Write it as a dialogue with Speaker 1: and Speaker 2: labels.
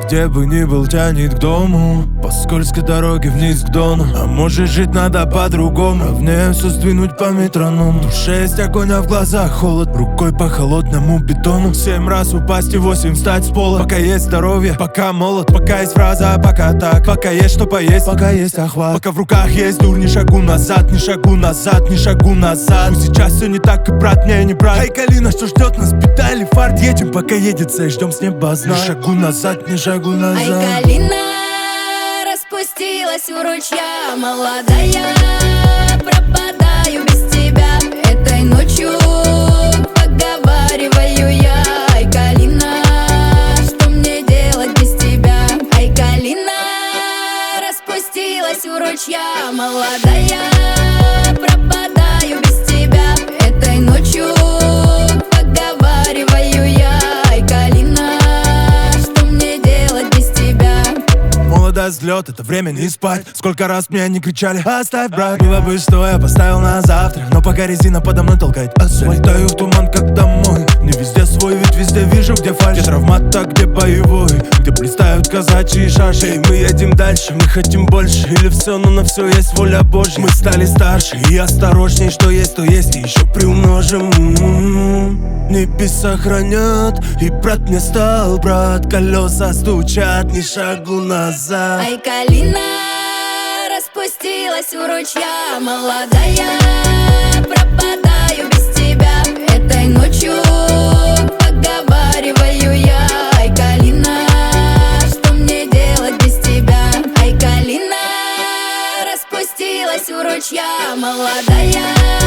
Speaker 1: где бы ни был, тянет к дому. По скользкой дороге вниз к дону. А может жить надо по-другому. Ровнее все сдвинуть по метроному. В душе есть огонь, а в глазах холод. Рукой по холодному бетону. 7 раз упасть и 8 встать с пола. Пока есть здоровье, пока молод. Пока есть фраза, пока так. Пока есть что поесть, пока есть охват. Пока в руках есть дур, ни шагу назад, ни шагу назад, ни шагу назад. Но сейчас все не так, и брат мне не брат. Ай, Калина, что ждет нас, беда или фарт? Едем, пока едется, и ждем с неба знак. Ни шагу назад, ни шагу назад.
Speaker 2: Ай, Калина распустилась у ручья, молодая, пропадаю без тебя. Этой ночью поговариваю я. Ай, Калина, что мне делать без тебя? Ай, Калина распустилась у ручья, молодая, пропадаю без тебя. Этой ночью поговариваю я. Ай, Калина, что мне делать без тебя?
Speaker 1: Молодость, взлет, это время не спать. Сколько раз мне не кричали: оставь, брат. Было бы что, я поставил на завтра. Но пока резина подо мной толкает асфальт. Летаю в туман, как домой. Не везде свой, ведь везде вижу, где фальшь. Где травмат, а где боевой. Где блистают казачьи шаши. И мы едем дальше, мы хотим больше. Или все, но на все есть воля Божья. Мы стали старше и осторожней. Что есть, то есть, и еще приумножим. Небеса хранят, и брат мне стал брат. Колеса стучат, ни шагу назад.
Speaker 2: Ай, Калина распустилась у ручья, молодая, пропадаю без тебя. Этой ночью поговариваю я. Ай, Калина, что мне делать без тебя? Ай, Калина распустилась у ручья, молодая.